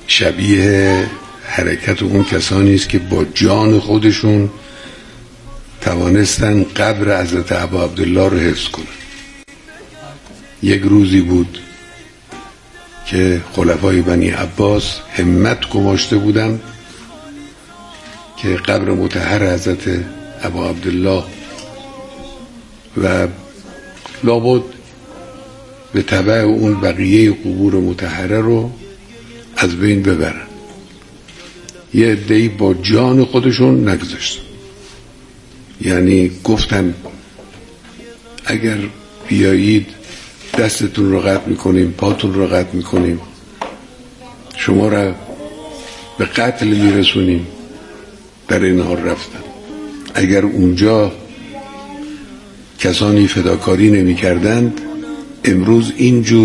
شبیه حرکت اون کسانی است که با جان خودشون توانستن قبر حضرت ابا عبدالله رو حفظ کنن. یک روزی بود که خلفای بنی عباس همت گماشته بودن که قبر مطهر حضرت ابا عبدالله و لابد به تبع اون بقیه قبور مطهره رو از بین ببرن. یه عده‌ای با جان خودشون نگذاشتن، یعنی گفتن اگر بیایید دستتون رو قطع میکنیم، پاتون رو قطع میکنیم، شما را به قتل میرسونیم. در این حال رفتن. اگر اونجا کسانی فداکاری نمی کردند، امروز اینجور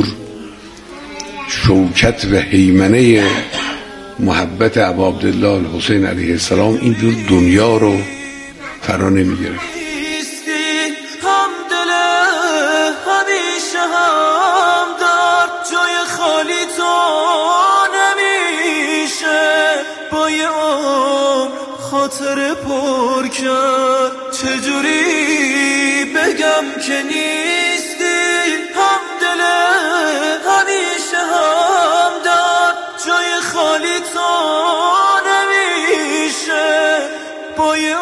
شوکت و هیمنه محبت ابا عبدالله الحسین علیه السلام اینجور دنیا رو فرا نمی گرفت. همیشه هم در جای خالی تو نمیشه، با یه خاطر پر کرد چجوری بگم که نیستی همدل. همیشه هم در جای خالی تو نمیشه، با یه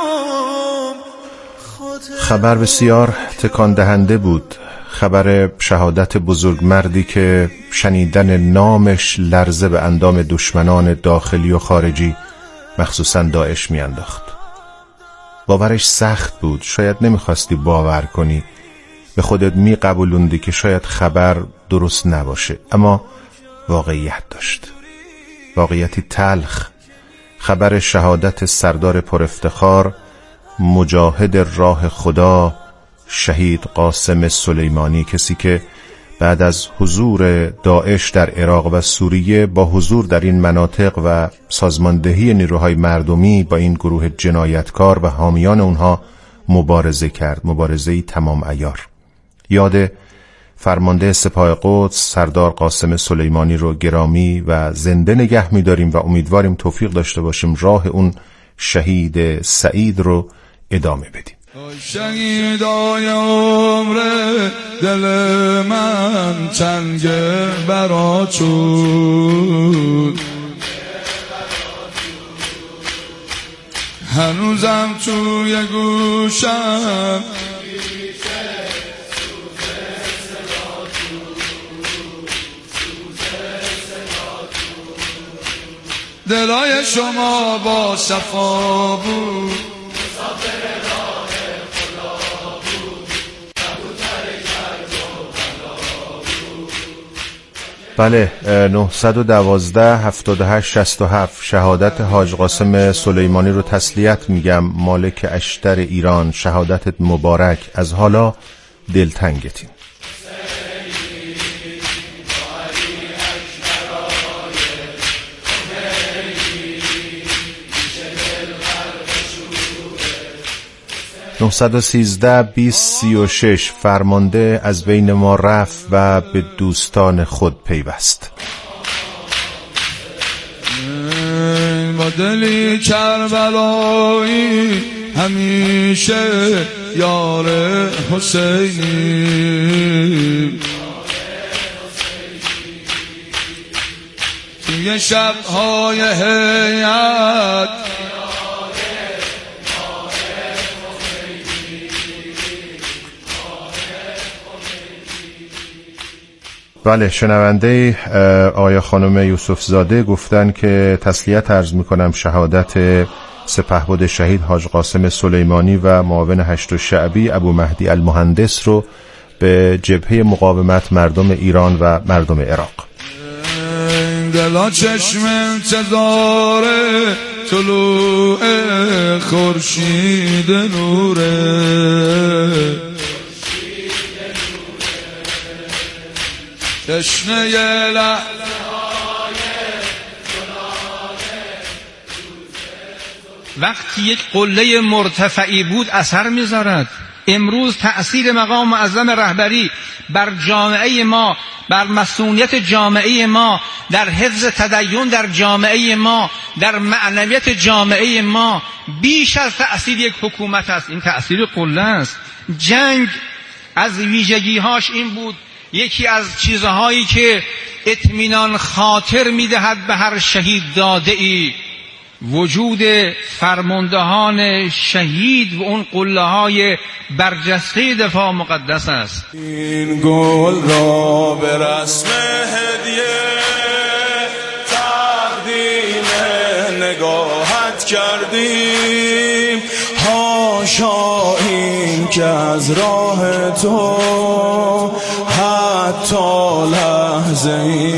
خبر بسیار تکان دهنده بود، خبر شهادت بزرگمردی که شنیدن نامش لرزه به اندام دشمنان داخلی و خارجی مخصوصا داعش میانداخت. باورش سخت بود، شاید نمیخواستی باور کنی، به خودت میقبولوندی که شاید خبر درست نباشه، اما واقعیت داشت، واقعیتی تلخ. خبر شهادت سردار پر افتخار، مجاهد راه خدا، شهید قاسم سلیمانی، کسی که بعد از حضور داعش در عراق و سوریه با حضور در این مناطق و سازماندهی نیروهای مردمی با این گروه جنایتکار و حامیان اونها مبارزه کرد، مبارزه‌ای تمام عیار. یاد فرمانده سپاه قدس سردار قاسم سلیمانی رو گرامی و زنده نگه می‌داریم و امیدواریم توفیق داشته باشیم راه اون شهید سعید رو ادامه بدیم. شهیدای عمر دل من چنگ برات شد، هنوزم توی گوشم دلای شما با صفا بود، بله 912 78 67 شهادت حاج قاسم سلیمانی رو تسلیت میگم. مالک اشتر ایران، شهادتت مبارک، از حالا دلتنگتیم. (913-20-36) فرمانده از بین ما رفت و به دوستان خود پیوست. با دلی کربلایی همیشه یار حسینی، توی شب‌های هیئت بله، شنونده آقای خانم یوسف زاده گفتن که تسلیت عرض میکنم شهادت سپهبد شهید حاج قاسم سلیمانی و معاون 8 شعبی ابو مهدی المهندس رو به جبهه مقاومت مردم ایران و مردم عراق. دلا چشم انتظار طلوع خورشید نوره، تشنه لحظه وقتی یک قله مرتفعی بود اثر میذارد. امروز تأثیر مقام معظم رهبری بر جامعه ما، بر مسئولیت جامعه ما، در حفظ تدین در جامعه ما، در معنویت جامعه ما بیش از تأثیر یک حکومت است. این تأثیر قله است. جنگ از ویژگی‌هاش این بود، یکی از چیزهایی که اطمینان خاطر می‌دهد به هر شهید داده‌ای وجود فرماندهان شهید و اون قله‌های برجسته دفاع مقدس است. این گل را به رسم هدیه تقدیم نگاهت کردیم، حاشا این که از راه تو حتی لحظه‌ای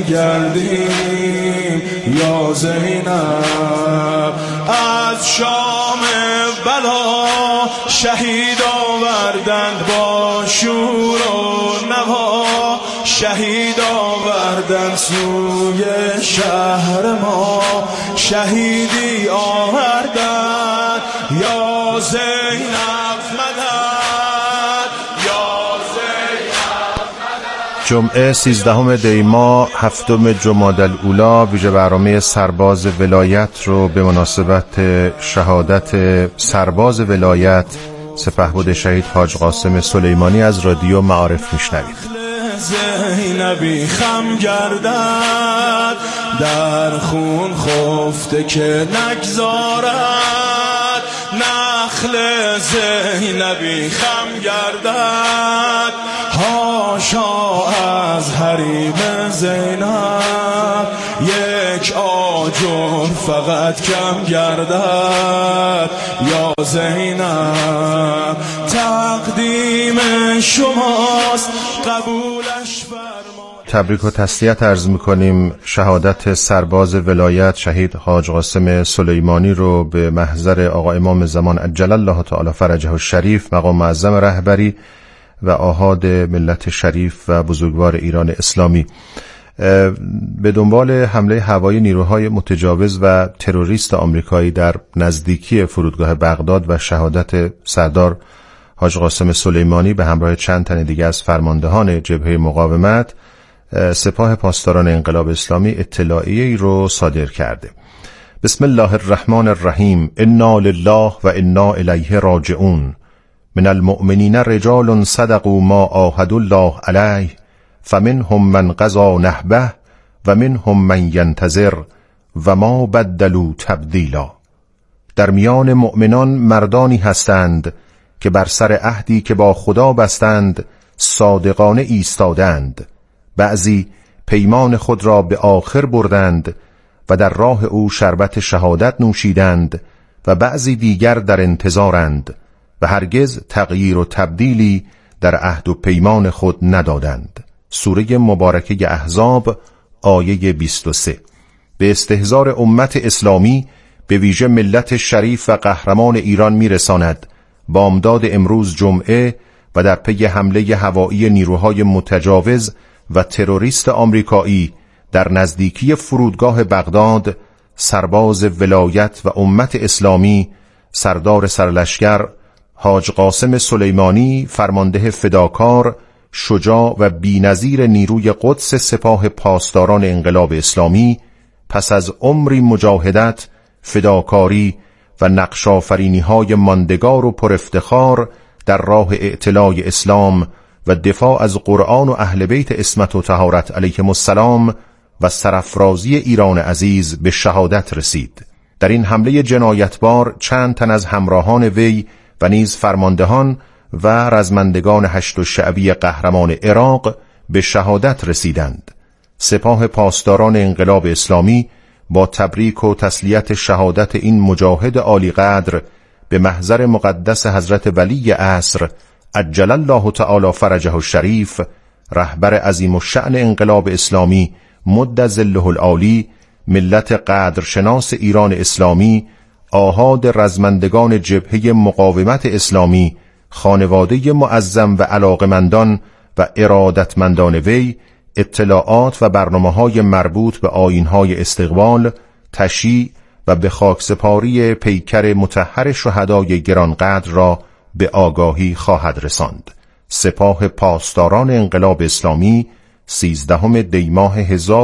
برگردیم. یا زینب از شام بلا شهید آوردند با شور و نوا، شهید آوردند سوی شهر ما، شهیدی آوردند. یا زینب مدد، یا زینب مدد. جمعه 13 دی ماه 7 جمادی الاولی ویژه برنامه سرباز ولایت رو به مناسبت شهادت سرباز ولایت سپهبد شهید حاج قاسم سلیمانی از رادیو معارف میشنوید. زینبی خم گردد در خون خفته که نگذارد، نخل زینبی خم گردد حاشا از حریم زینب، یک آجر فقط کم گردد. یا زینب تقدیم شماست قبولش فرمایید. تبریک و تسلیت عرض میکنیم شهادت سرباز ولایت شهید حاج قاسم سلیمانی رو به محضر آقا امام زمان عجل الله تعالی فرجه الشریف، مقام معظم رهبری و آحاد ملت شریف و بزرگوار ایران اسلامی. به دنبال حمله هوایی نیروهای متجاوز و تروریست آمریکایی در نزدیکی فرودگاه بغداد و شهادت سردار حاج قاسم سلیمانی به همراه چند تن دیگر از فرماندهان جبهه مقاومت، سپاه پاسداران انقلاب اسلامی اطلاعیه‌ای رو صادر کرده. بسم الله الرحمن الرحیم. انا لله و انا الیه راجعون. من المؤمنین رجال صدقوا ما عاهدوا الله علیه فمنهم من قضى نحبه و منهم من ینتظر و ما بدلوا تبدیلا. در میان مؤمنان مردانی هستند که بر سر عهدی که با خدا بستند صادقانه ایستادند، بعضی پیمان خود را به آخر بردند و در راه او شربت شهادت نوشیدند و بعضی دیگر در انتظارند و هرگز تغییر و تبدیلی در عهد و پیمان خود ندادند. سوره مبارکه احزاب آیه 23. به استحضار امت اسلامی به ویژه ملت شریف و قهرمان ایران میرساند بامداد امروز جمعه و در پی حمله هوایی نیروهای متجاوز و تروریست آمریکایی در نزدیکی فرودگاه بغداد، سرباز ولایت و امت اسلامی سردار سرلشکر حاج قاسم سلیمانی، فرمانده فداکار، شجاع و بی‌نظیر نیروی قدس سپاه پاسداران انقلاب اسلامی، پس از عمری مجاهدت، فداکاری و نقش‌آفرینی‌های ماندگار و پرافتخار در راه اعتلاء اسلام و دفاع از قرآن و اهل بیت عصمت و طهارت علیهم السلام و سرافرازی ایران عزیز به شهادت رسید. در این حمله جنایتبار چند تن از همراهان وی و نیز فرماندهان و رزمندگان هشت الشعبی قهرمان عراق به شهادت رسیدند. سپاه پاسداران انقلاب اسلامی با تبریک و تسلیت شهادت این مجاهد عالی قدر به محضر مقدس حضرت ولی عصر عجل الله تعالی فرجه الشریف، رهبر عظیم الشأن انقلاب اسلامی مد ظله العالی، ملت قدرشناس ایران اسلامی، آحاد رزمندگان جبهه مقاومت اسلامی، خانواده معظم و علاقمندان و ارادتمندان وی، اطلاعات و برنامه‌های مربوط به آیین‌های استقبال، تشییع و به خاکسپاری پیکر مطهر شهدای گرانقدر را به آگاهی خواهد رساند. سپاه پاسداران انقلاب اسلامی 13 دی ماه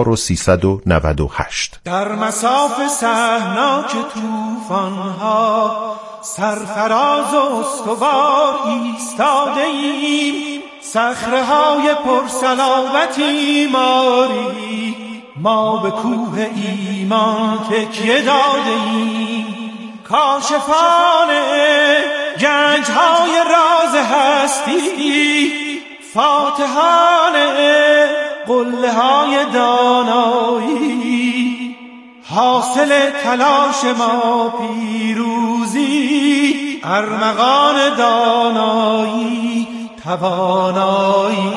1398. در مصاف صحناک طوفان‌ها سرفراز و استوار ایستاده ایم، صخره‌های پرصلابتی ماری ما به کوه ایمان تکیه داده ایم. کاشفان گنج‌های راز هستی، فاتحان قله‌های دانایی، حاصل تلاش ما پیروزی، ارمغان دانایی توانایی.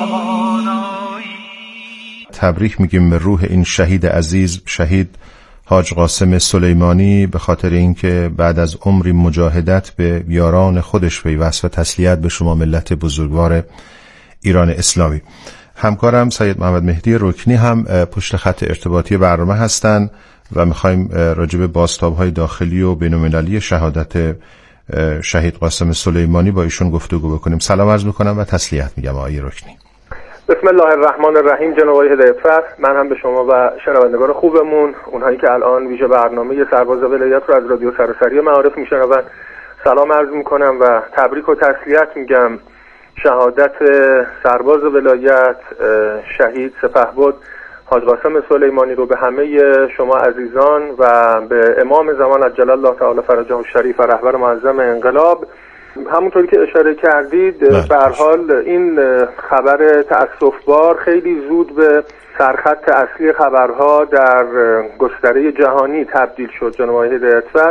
تبریک میگیم به روح این شهید عزیز، شهید حاج قاسم سلیمانی، به خاطر اینکه بعد از عمری مجاهدت به یاران خودش پیوست و تسلیت به شما ملت بزرگوار ایران اسلامی. همکارم سید محمد مهدی رکنی هم پشت خط ارتباطی برنامه هستند و میخوایم راجع به بازتاب‌های داخلی و بین‌المللی شهادت شهید قاسم سلیمانی با ایشون گفتگو بکنیم. سلام عرض میکنم و تسلیت میگم آقای رکنی. بسم الله الرحمن الرحیم. جناب آقای هدایتفر، من هم به شما و شنوندگان خوبمون، اونهایی که الان ویژه برنامه سرباز ولایت رو از رادیو سراسری معارف میشنون، سلام عرض میکنم و تبریک و تسلیت میگم. شهادت سرباز ولایت شهید سپهبد حاج قاسم سلیمانی رو به همه شما عزیزان و به امام زمان عجل الله تعالی فرجه الشریف و رهبر معظم انقلاب، همونطوری که اشاره کردید، به هر حال این خبر تأسفبار خیلی زود به سرخط اصلی خبرها در گستره جهانی تبدیل شد. جناب آقای هدایتفر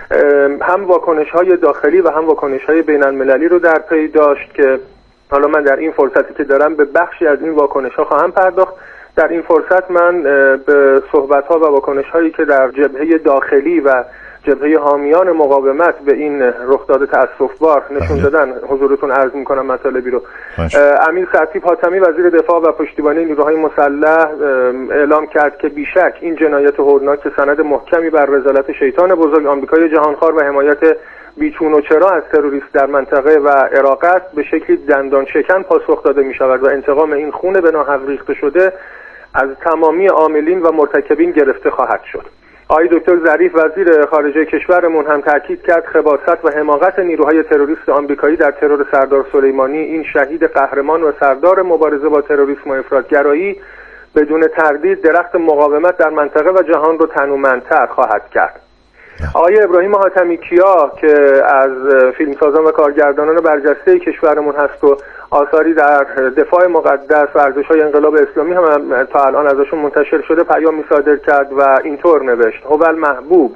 هم واکنش‌های داخلی و هم واکنش‌های بین‌المللی رو در پی داشت که حالا من در این فرصتی که دارم به بخشی از این واکنش‌ها خواهم پرداخت. در این فرصت من به صحبت‌ها و واکنش‌هایی که در جبهه داخلی و جبهه حامیان مقاومت به این رخداد تأسفبار نشون دادن حضورتون عرض می‌کنم مطالبی رو. امیر خطیب حاتمی وزیر دفاع و پشتیبانی نیروهای مسلح اعلام کرد که بیشک این جنایت هولناک سند محکمی بر رذالت شیطان بزرگ آمریکای جهانخوار و حمایت بیچون و چرا از تروریست در منطقه و عراق است، به شکلی دندان شکن پاسخ داده می‌شود و انتقام این خون به ناحق ریخته شده از تمامی عاملین و مرتکبین گرفته خواهد شد. آقای دکتر ظریف وزیر خارجه کشورمون هم تاکید کرد خباثت و حماقت نیروهای تروریست آمریکایی در ترور سردار سلیمانی، این شهید قهرمان و سردار مبارزه با تروریسم و افراطگرایی، بدون تردید درخت مقاومت در منطقه و جهان رو تنومندتر خواهد کرد. آقای ابراهیم حاتمی کیا که از فیلمسازان و کارگردانان برجسته کشورمون هست و آثاری در دفاع مقدس و ارزش‌های انقلاب اسلامی هم تا الان ازشون منتشر شده، پیامی صادر کرد و اینطور نوشت: هوال محبوب،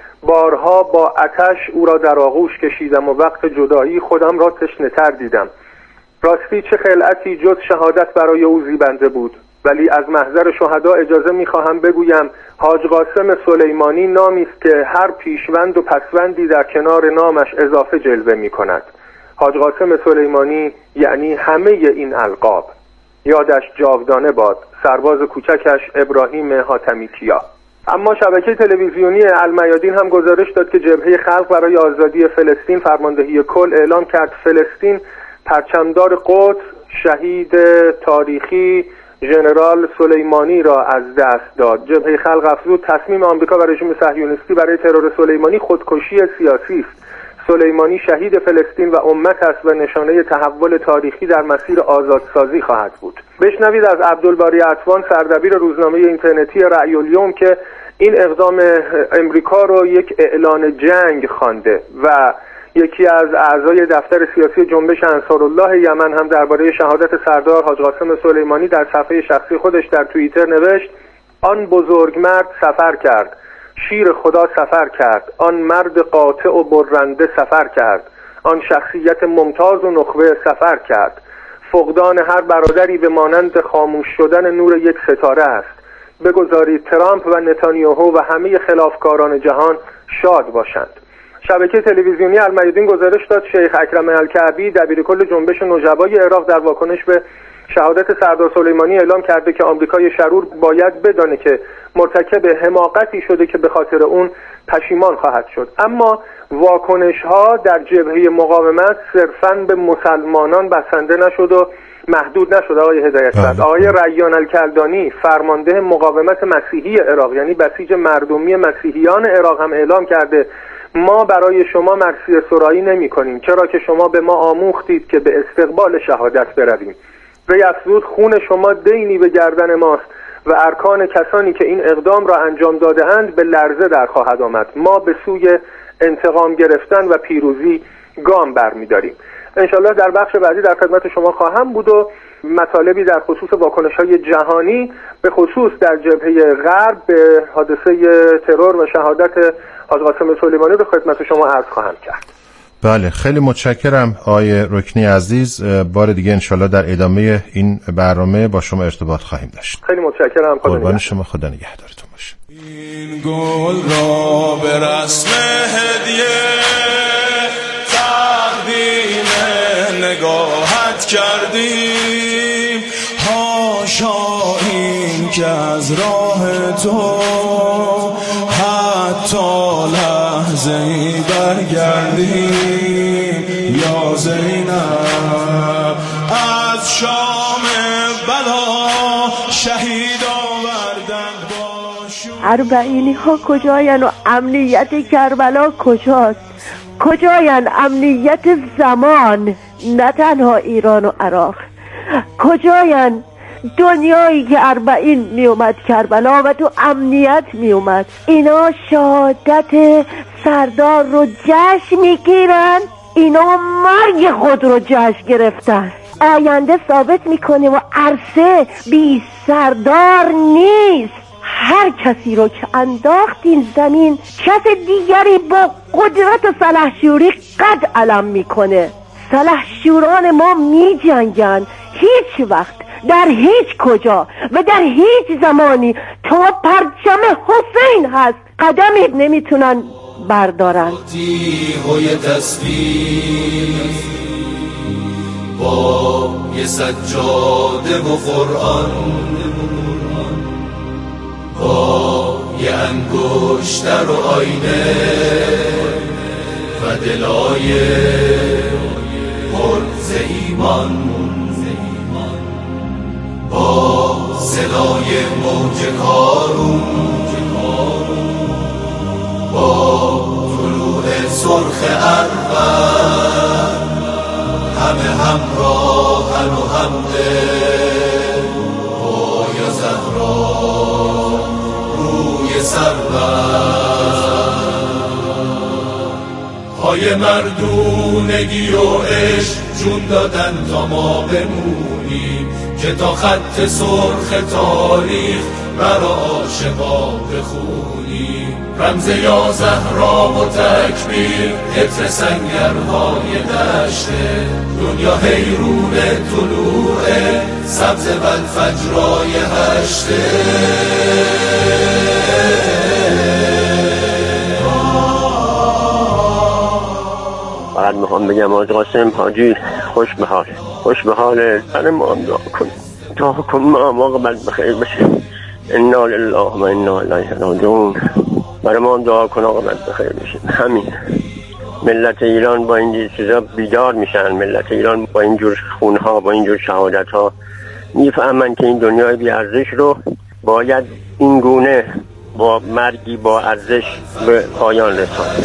بارها با آتش او را در آغوش کشیدم و وقت جدایی خودم را تشنه‌تر دیدم. راستی چه خلعتی جز شهادت برای او زیبنده بود، ولی از محضر شهدا اجازه می‌خواهم بگویم حاج قاسم سلیمانی نامی است که هر پیشوند و پسوندی در کنار نامش اضافه جلوه می‌کند. حاج قاسم سلیمانی یعنی همه این القاب. یادش جاودانه باد. سرباز کوچکش ابراهیم حاتمی کیا. اما شبکه تلویزیونی المیادین هم گزارش داد که جبهه خلق برای آزادی فلسطین فرماندهی کل اعلام کرد فلسطین پرچمدار قدس شهید تاریخی ژنرال سلیمانی را از دست داد. جبهه خلق افزود تصمیم آمریکا و رژیم صهیونیستی برای ترور سلیمانی خودکشی سیاسی است. سلیمانی شهید فلسطین و امت است و نشانه تحول تاریخی در مسیر آزادسازی خواهد بود. بشنوید از عبدالباری عطوان، سردبیر روزنامه اینترنتی رأی الیوم، که این اقدام امریکا رو یک اعلان جنگ خوانده و یکی از اعضای دفتر سیاسی جنبش انصارالله یمن هم درباره شهادت سردار حاج قاسم سلیمانی در صفحه شخصی خودش در توییتر نوشت: آن بزرگمرد سفر کرد، شیر خدا سفر کرد، آن مرد قاطع و برنده سفر کرد، آن شخصیت ممتاز و نخبه سفر کرد. فقدان هر برادری به مانند خاموش شدن نور یک ستاره است. بگذارید ترامپ و نتانیاهو و همه خلافکاران جهان شاد باشند. شبکه تلویزیونی المیادین گزارش داد شیخ اکرم الکعبی دبیرکل جنبش نجبای عراق در واکنش به شهادت سردار سلیمانی اعلام کرده که آمریکای شرور باید بدانه که مرتکب حماقتی شده که به خاطر اون پشیمان خواهد شد. اما واکنش‌ها در جبهه مقاومت صرفاً به مسلمانان بسنده نشد و محدود نشد. آقای هدایت‌فر، آقای ریان الکلدانی فرمانده مقاومت مسیحی عراق، یعنی بسیج مردمی مسیحیان عراق، هم اعلام کرده ما برای شما مرثیه سرایی نمی کنیم، چرا که شما به ما آموختید که به استقبال شهادت برویم. وی افزود خون شما دینی به گردن ماست و ارکان کسانی که این اقدام را انجام داده‌اند به لرزه در خواهد آمد. ما به سوی انتقام گرفتن و پیروزی گام برمی‌داریم. انشالله در بخش بعدی در خدمت شما خواهم بود و مطالبی در خصوص واکنش‌های جهانی به خصوص در جبهه غرب به حادثه ترور و شهادت حاج قاسم سلیمانی رو خدمت شما عرض خواهم کرد. بله، خیلی متشکرم آقای رکنی عزیز. بار دیگه انشالله در ادامه این برنامه با شما ارتباط خواهیم داشت. خیلی متشکرم. قربان شما، خدا نگهدارتون باشه. این گل را به رسم هدیه تقدیم نگاهت کردیم، هاشا این که از راه تو حتی لحظه‌ای برگردیم. یا زینب از شام بلا شهید آوردند با شور. اربعینی ها کجاین و امنیت کربلا کجاست؟ کجاین امنیت زمان، نه تنها ایران و عراق؟ کجاین دنیایی که اربعین می اومد کربلا و تو امنیت می اومد؟ اینا شهادت سردار رو جشن میگیرن، اینا مرگ خود رو جشن گرفتن. آینده ثابت میکنه و عرصه بی سردار نیست. هر کسی رو که انداخت این زمین کس دیگری با قدرت و سلحشوری قد علم میکنه. سلحشوران ما می جنگن، هیچ وقت در هیچ کجا و در هیچ زمانی تا پرچم حسین هست قدمی نمیتونن بردارن. تیغ تسبیح با یه سجاده و قرآن، با یه انگشتر و آینه و دلای پر ز ایمان، با صدای موج کارون، با طلوع سرخ اربعین، همه همراهن و همدل با یا زهرا روی سربر. پای مردونگی و عشق جون دادن تا ما بمونیم، که تا خط سرخ تاریخ برا عاشقا بخونیم. رمز یا زهرا و تکبیر عطر سنگرهای دشته، دنیا حیرون طلوع سبز والفجرای هشته. فقط میخوام بگم حاج قاسم حاجی خوش به حال، خوش به حال. برای ما هم دعا کن، دعا کن ما هم عاقبت بخیر بشه. انا لله و انا الیه راجعون. برای ما هم دعا کن عاقبت بخیر بشه. همین. ملت ایران با این چیزا بیدار میشن، ملت ایران با اینجور خونها، با اینجور شهادتها میفهمن که این دنیای بی ارزش رو باید این گونه با مرگی با ارزش به پایان رساند.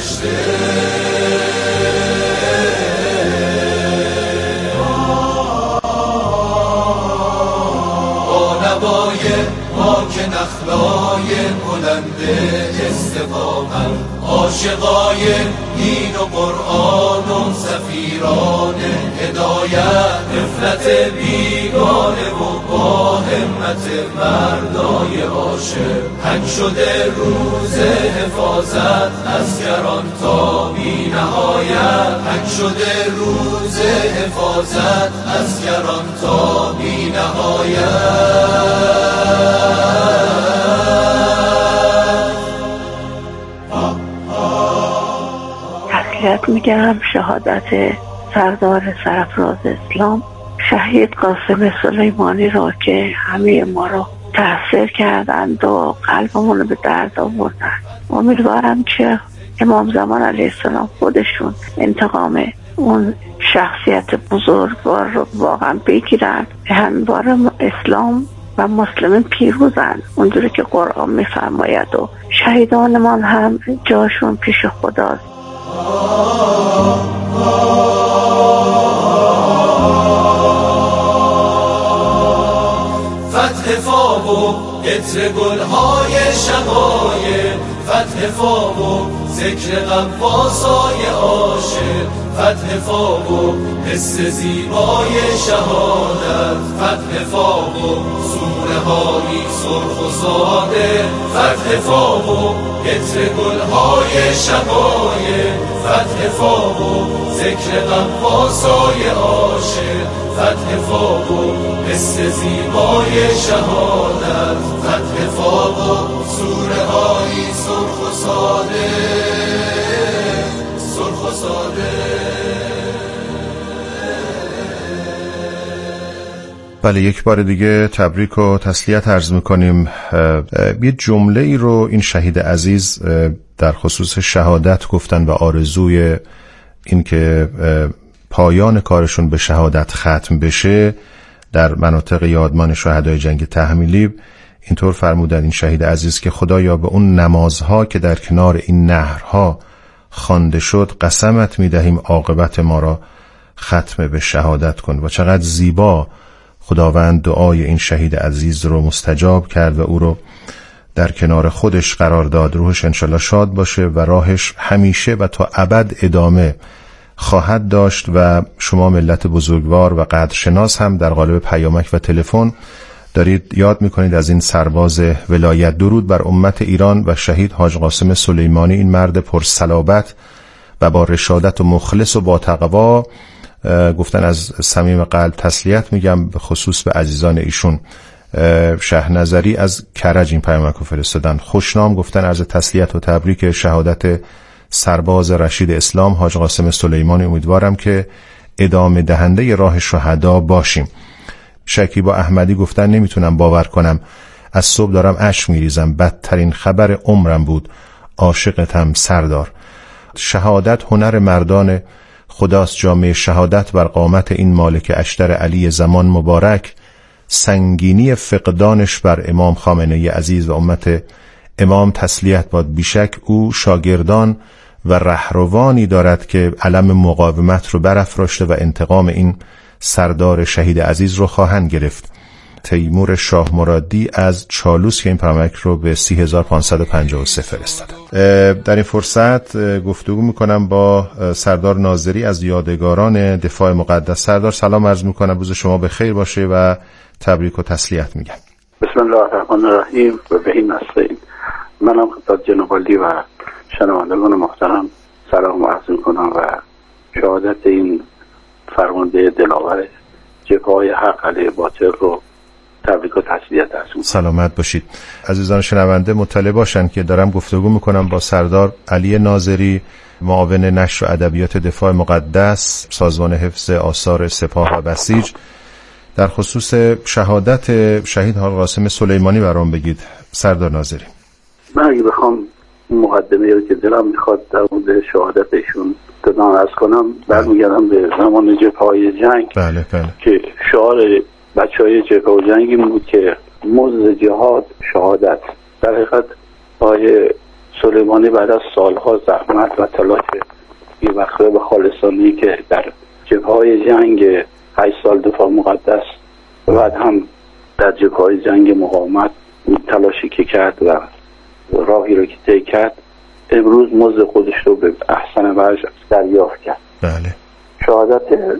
ما که نخلای بلند استقامت، عاشقای دین و قرآن و سفیران هدایت، نفرت بیگانه و با همت مردای عاشق، تنگ شده روز حفاظت از گران تا بی نهایت، تنگ شده روز حفاظت از گران تا بی نهایت. تسلیت میگم شهادت سردار سرفراز اسلام، شهید قاسم سلیمانی را که همه ما رو تأثیر کردند و قلبمون رو به درد آوردن. امیدوارم که امام زمان علیه السلام خودشون انتقام اون شخصیت بزرگوار رو واقعا بگیرن. هموار اسلام و مسلمین پیروزن اونجوری که قرآن میفرماید و شهیدانمان هم جاشون پیش خداست. فتح فاب و عطر گلهای شقایق، فتح فاب و ذکر غواصای عاشق، فتح فاب و حس زیبای شهادت، فتح فاب و سوره هایی سرخ و ساده، فتح فاب و عطر گلهای شقایق، فتح فاب و ذکر غواصای عاشق، فتح فاب و حس زیبای شهادت، فتح فاب و سوره هایی سرخ و ساده، سرخ و ساده. بله، یک بار دیگه تبریک و تسلیت عرض میکنیم. یه جمله ای رو این شهید عزیز در خصوص شهادت گفتن و آرزوی این که پایان کارشون به شهادت ختم بشه در مناطق یادمان شهدای جنگ تحمیلی اینطور فرمودن این شهید عزیز که خدایا به اون نمازها که در کنار این نهرها خوانده شد قسمت میدهیم عاقبت ما را ختم به شهادت کن. و چقدر زیبا خداوند دعای این شهید عزیز رو مستجاب کرد و او رو در کنار خودش قرار داد. روحش انشالله شاد باشه و راهش همیشه و تا ابد ادامه خواهد داشت و شما ملت بزرگوار و قدرشناس هم در قالب پیامک و تلفن دارید یاد میکنید از این سرباز ولایت. درود بر امت ایران و شهید حاج قاسم سلیمانی، این مرد پرصلابت و با رشادت و مخلص و با تقوا. گفتن از صمیم قلب تسلیت میگم به خصوص به عزیزان ایشون. شه نظری از کرج این پیامک رو فرستادن. خوشنام گفتن از تسلیت و تبریک شهادت سرباز رشید اسلام حاج قاسم سلیمانی، امیدوارم که ادامه دهنده راه شهدا باشیم. شکیبا احمدی گفتن نمیتونم باور کنم، از صبح دارم اشک میریزم، بدترین خبر عمرم بود، عاشقتم سردار. شهادت هنر مردان خداست، جامعه شهادت بر قامت این مالک اشتر علی زمان مبارک، سنگینی فقدانش بر امام خامنه‌ای عزیز و امت امام تسلیت باد. بیشک او شاگردان و رهروانی دارد که علم مقاومت رو برافراشته و انتقام این سردار شهید عزیز رو خواهند گرفت. تیمور شاه مرادی از چالوس که این پیامک رو به 3553 فرستادن. در این فرصت گفتگو میکنم با سردار ناظری از یادگاران دفاع مقدس. سردار سلام عرض میکنم، روز شما به خیر باشه و تبریک و تسلیت میگم. بسم الله الرحمن الرحیم و به این نستعین. منم خدمت جناب عالی و شنوندگان محترم سلام عرض میکنم و شهادت این فرمانده دلاور جبهه‌های حق علیه باطل رو تبریک و تسلیت عرض میکنم. سلامت باشید. عزیزان شنونده مطلع باشن که دارم گفتگو میکنم با سردار علی ناظری، معاون نشر و ادبیات دفاع مقدس، سازمان حفظ آثار سپاه و بسیج. در خصوص شهادت شهید حاج قاسم سلیمانی برام بگید سردار ناظری. من اگه بخوام مقدمه رو که دلم میخواد در مورد شهادتشون تدان عرض کنم، برمیگردم به زمان جبهه‌های جنگ. بله بله. که شعار بچهای جبهه و جنگ این بود که مزد جهاد شهادت. در حقیقت آقای سلیمانی بعد از سالها زحمت و تلاش بی‌وقفه و خالصانه‌ای که در جبهه‌های جنگ 8 سال دفاع مقدس و بعد هم در جبهه‌های جنگ مقاومت تلاشی که کرد و راهی رو که طی کرد، امروز مزد خودش رو به احسن وجه دریافت کرد. بله. شهادت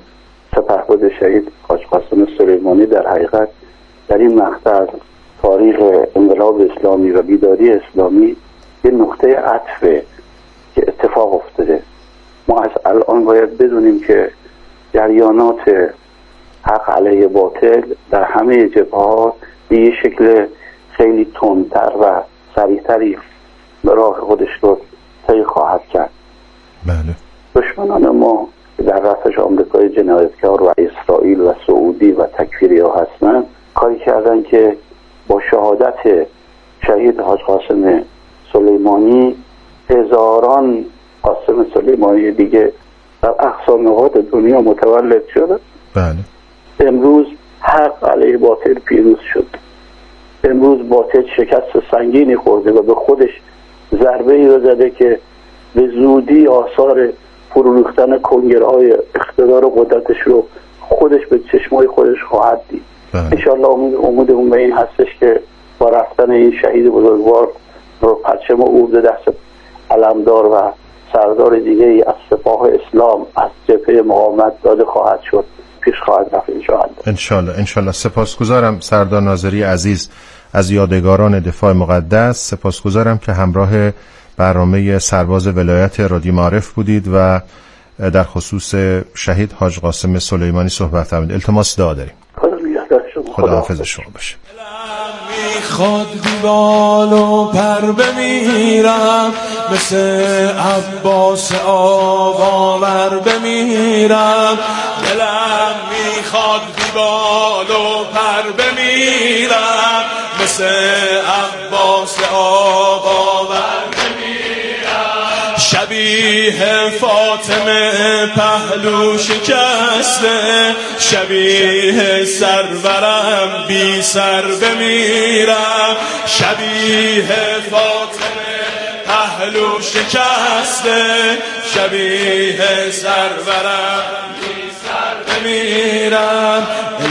سپهبد شهید حاج قاسم سلیمانی در حقیقت در این مقطع از تاریخ انقلاب اسلامی و بیداری اسلامی یه نقطه عطفه که اتفاق افتاده. ما از الان باید بدونیم که جریانات حق علیه باطل در همه جبهه‌ها به یه شکل خیلی تندتر و سریعتری به راه خودش رو طی خواهد کرد. بله. دشمنان ما در رأسش آمریکای جنایتکار و اسرائیل و سعودی و تکفیری‌ها هستند، کاری کردن که با شهادت شهید حاج قاسم سلیمانی هزاران قاسم سلیمانی دیگه در اقصا نقاط دنیا متولد شده. بله. امروز حق علیه باطل پیروز شد. امروز باطل شکست سنگینی خورده و به خودش ضربه ای رو زده که به زودی آثار فرو ریختن کنگرهای اقتدار و قدرتش رو خودش به چشمای خودش خواهد دید. انشاءالله امیدمون به این هستش که با رفتن این شهید بزرگوار رو پرچم او دست علمدار و سردار دیگه ای از سپاه اسلام از جبهه مقاومت داده خواهد شد، پیش خواهد رفت انشاءالله. سپاسگزارم سردار ناظری عزیز از یادگاران دفاع مقدس. سپاسگزارم که همراه برنامه سرباز ولایت رادیو معارف بودید و در خصوص شهید حاج قاسم سلیمانی صحبت فرمودید. التماس دعا داریم. خداحافظ شما باشه. میخواد دیوال و پر بمیرم، مثل عباس آباور بمیرم. دلم میخواد دیوال و پر بمیرم، مثل عباس آباور بمیرم. شبیه فاطمه پهلو شکسته، شبیه سرورم بی سر بمیرم. شبیه فاطمه پهلو شکسته، شبیه سرورم بی سر بمیرم.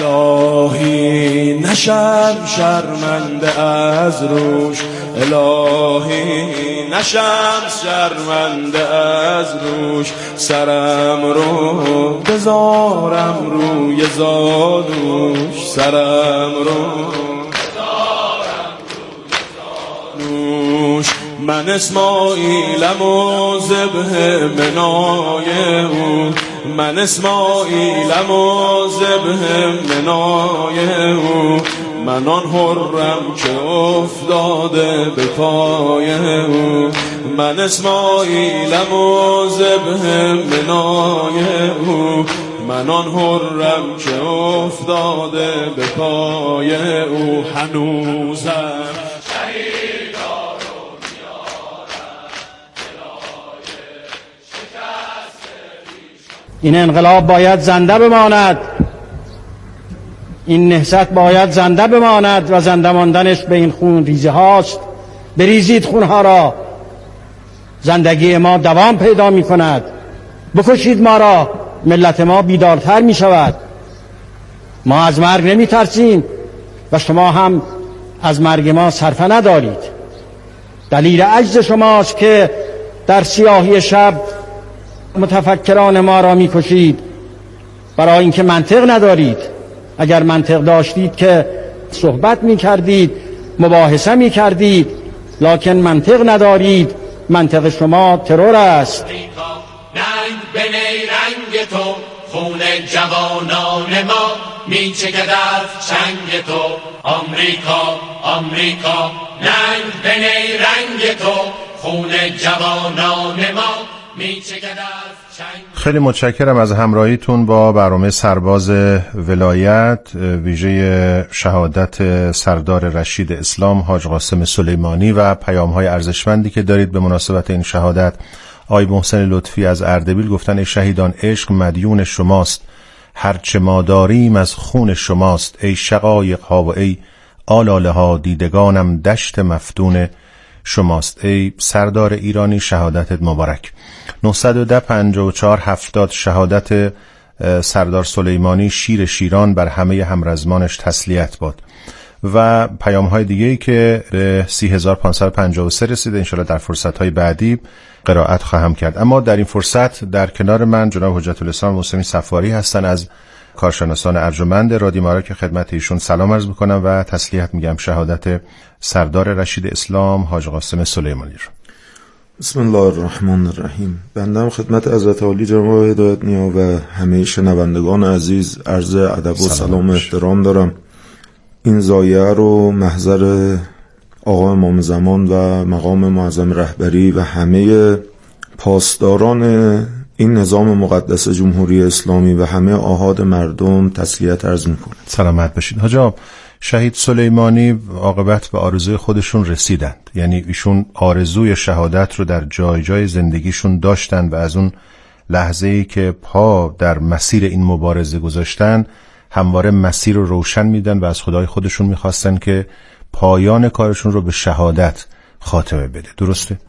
الهی نشم شرمنده از روش، الهی نشم شرمنده از روش. سرم رو بذارم روی زانوش، سرم رو بذارم روی زانوش. من اسماعیلم و ذبح منای اون، من اسماعیلم و ذبح منای اون. من آن حرم که افتاده به پای او، من اسماعیلم و ذبح منای او. من آن حرم که افتاده به پای او. هنوزم این انقلاب باید زنده بماند، این نهضت باید زنده بماند و زنده ماندنش به این خون ریزه هاست. بریزید خونها را، زندگی ما دوام پیدا می کند. بکشید ما را، ملت ما بیدارتر می شود. ما از مرگ نمی ترسیم و شما هم از مرگ ما صرفه ندارید. دلیل عجز شماست که در سیاهی شب متفکران ما را می کشید، برای اینکه منطق ندارید. اگر منطق داشتید که صحبت می کردید، مباحثه می کردید، لکن منطق ندارید. منطق شما ترور است. ننگ به نیرنگ تو، خون جوانان ما می چکد از چنگ تو. آمریکا آمریکا، ننگ به نیرنگ تو، خون جوانان ما می چکد از چنگ. خیلی متشکرم از همراهیتون با برنامه سرباز ولایت، ویژه شهادت سردار رشید اسلام حاج قاسم سلیمانی و پیام‌های ارزشمندی که دارید به مناسبت این شهادت. آقای محسن لطفی از اردبیل گفتن ای شهیدان، عشق مدیون شماست، هرچه ما داریم از خون شماست. ای شقایق ها و ای آلاله ها، دیدگانم دشت مفتون شماست. ای سردار ایرانی، شهادتت مبارک. 910-54-70 شهادت سردار سلیمانی، شیر شیران بر همه همرزمانش تسلیت باد. و پیام های دیگه‌ای که به 30553 رسیده، انشاءالله در فرصت های بعدی قرائت خواهم کرد. اما در این فرصت در کنار من جناب حجت الاسلام مسلمی صفاری هستن از کارشناسان ارجمند رادیو معارف که خدمت ایشون سلام عرض میکنم و تسلیت میگم شهادت سردار رشید اسلام حاج قاسم سلیمانی رو. بسم الله الرحمن الرحیم. بنده خدمت حضرت عالی جناب هدایت نیا و همه شنوندگان عزیز عرض ادب و سلام و احترام دارم. این ضایعه رو محضر آقا امام زمان و مقام معظم رهبری و همه پاسداران این نظام مقدس جمهوری اسلامی و همه آحاد مردم تسلیت عرض میکنه. سلامت باشید. حاج آقا، شهید سلیمانی عاقبت به آرزوی خودشون رسیدند، یعنی ایشون آرزوی شهادت رو در جای جای زندگیشون داشتند و از اون لحظه‌ای که پا در مسیر این مبارزه گذاشتن همواره مسیر رو روشن میدن و از خدای خودشون میخواستن که پایان کارشون رو به شهادت خاتمه بده. درسته؟